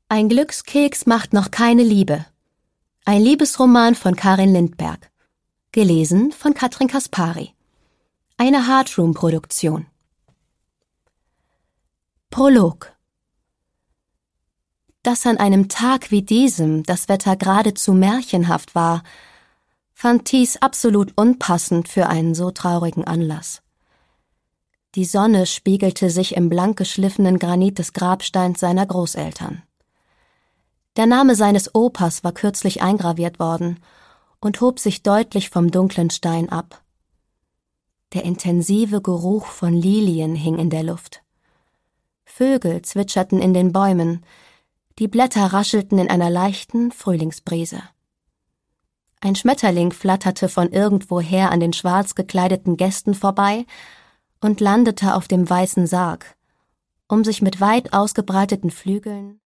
Ein Glückskeks macht noch keine Liebe. Ein Liebesroman von Karin Lindberg. Gelesen von Katrin Kaspari. Eine Heartroom-Produktion. Prolog. Dass an einem Tag wie diesem das Wetter geradezu märchenhaft war, fand Thies absolut unpassend für einen so traurigen Anlass. Die Sonne spiegelte sich im blank geschliffenen Granit des Grabsteins seiner Großeltern. Der Name seines Opas war kürzlich eingraviert worden und hob sich deutlich vom dunklen Stein ab. Der intensive Geruch von Lilien hing in der Luft. Vögel zwitscherten in den Bäumen, die Blätter raschelten in einer leichten Frühlingsbrise. Ein Schmetterling flatterte von irgendwoher an den schwarz gekleideten Gästen vorbei und landete auf dem weißen Sarg, um sich mit weit ausgebreiteten Flügeln